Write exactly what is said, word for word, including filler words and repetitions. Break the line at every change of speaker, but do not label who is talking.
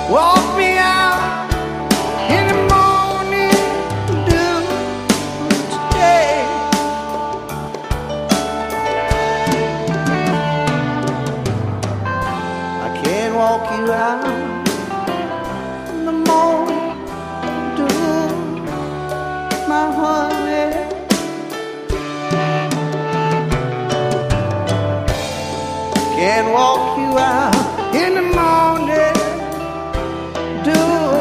walk me out in the morning dew today. I can't walk you out in the morning dew, my honey. Can't walk you out